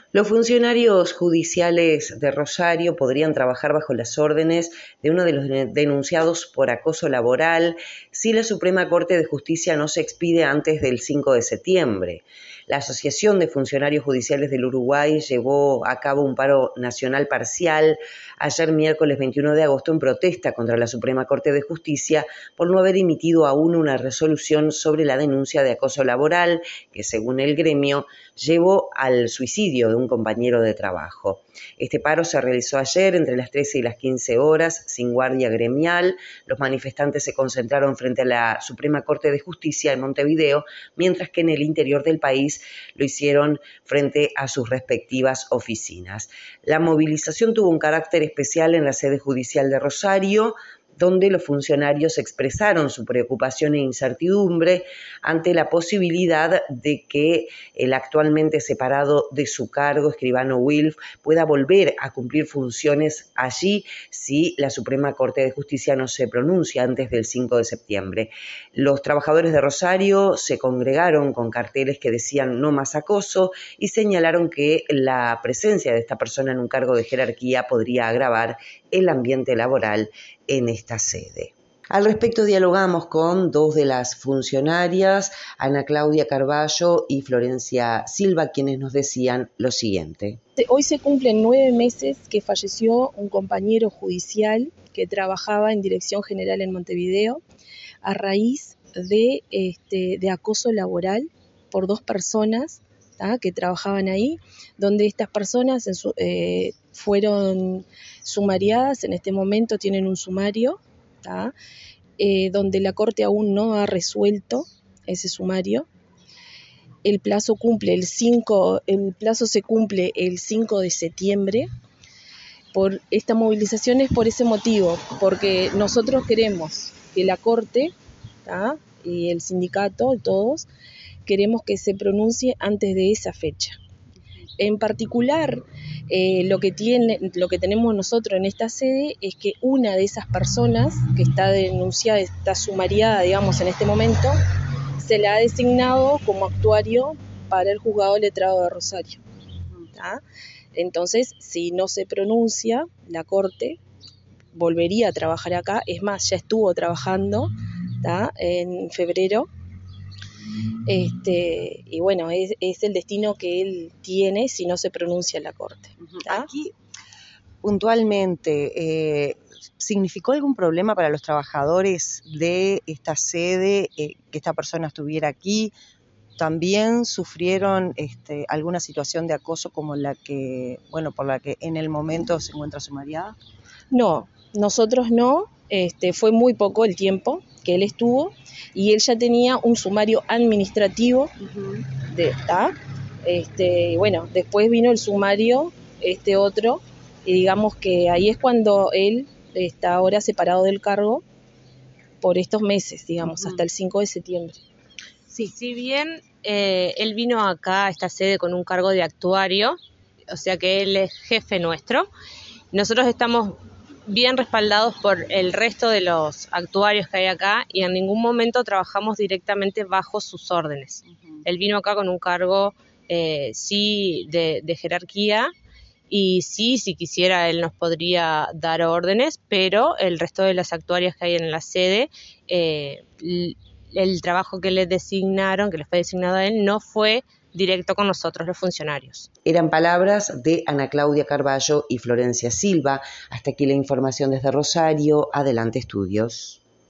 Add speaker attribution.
Speaker 1: Los funcionarios judiciales de Rosario podrían trabajar bajo las órdenes de uno de los denunciados por acoso laboral si la Suprema Corte de Justicia no se expide antes del 5 de septiembre. La Asociación de Funcionarios Judiciales del Uruguay llevó a cabo un paro nacional parcial ayer miércoles 21 de agosto en protesta contra la Suprema Corte de Justicia por no haber emitido aún una resolución sobre la denuncia de acoso laboral que, según el gremio, llevó al suicidio de un compañero de trabajo. Este paro se realizó ayer entre las 13 y las 15 horas, sin guardia gremial. Los manifestantes se concentraron frente a la Suprema Corte de Justicia en Montevideo, mientras que en el interior del país lo hicieron frente a sus respectivas oficinas. La movilización tuvo un carácter especial en la sede judicial de Rosario, donde los funcionarios expresaron su preocupación e incertidumbre ante la posibilidad de que el actualmente separado de su cargo, escribano Wilf, pueda volver a cumplir funciones allí si la Suprema Corte de Justicia no se pronuncia antes del 5 de septiembre. Los trabajadores de Rosario se congregaron con carteles que decían "no más acoso" y señalaron que la presencia de esta persona en un cargo de jerarquía podría agravar el ambiente laboral en esta sede. Al respecto dialogamos con dos de las funcionarias, Ana Claudia Carballo y Florencia Silva, quienes nos decían lo siguiente.
Speaker 2: Hoy se cumplen 9 meses que falleció un compañero judicial que trabajaba en Dirección General en Montevideo a raíz de acoso laboral por 2 personas que trabajaban ahí, donde estas personas fueron sumariadas. En este momento tienen un sumario, donde la Corte aún no ha resuelto ese sumario. El plazo se cumple el 5 de septiembre. Por esta movilización es por ese motivo, porque nosotros queremos que la Corte y el sindicato, todos, queremos que se pronuncie antes de esa fecha. En particular, lo que tenemos nosotros en esta sede es que una de esas personas que está denunciada, está sumariada, digamos, en este momento, se la ha designado como actuario para el juzgado letrado de Rosario. Entonces, si no se pronuncia, la Corte volvería a trabajar acá. Es más, ya estuvo trabajando en febrero. Y bueno, es el destino que él tiene si no se pronuncia la Corte.
Speaker 1: Aquí, puntualmente, ¿significó algún problema para los trabajadores de esta sede que esta persona estuviera aquí? ¿También sufrieron alguna situación de acoso como por la que en el momento se encuentra sumariada?
Speaker 2: No, nosotros no. Fue muy poco el tiempo que él estuvo y él ya tenía un sumario administrativo. Bueno, después vino el sumario otro, y digamos que ahí es cuando él está ahora separado del cargo por estos meses, digamos, hasta el 5 de septiembre.
Speaker 3: Sí, si bien él vino acá a esta sede con un cargo de actuario, o sea que él es jefe nuestro, nosotros estamos bien respaldados por el resto de los actuarios que hay acá y en ningún momento trabajamos directamente bajo sus órdenes. Él vino acá con un cargo, sí, de jerarquía, y sí, si quisiera, él nos podría dar órdenes, pero el resto de las actuarias que hay en la sede, el trabajo que le fue designado a él, no fue directo con nosotros, los funcionarios.
Speaker 1: Eran palabras de Ana Claudia Carballo y Florencia Silva. Hasta aquí la información desde Rosario. Adelante, estudios.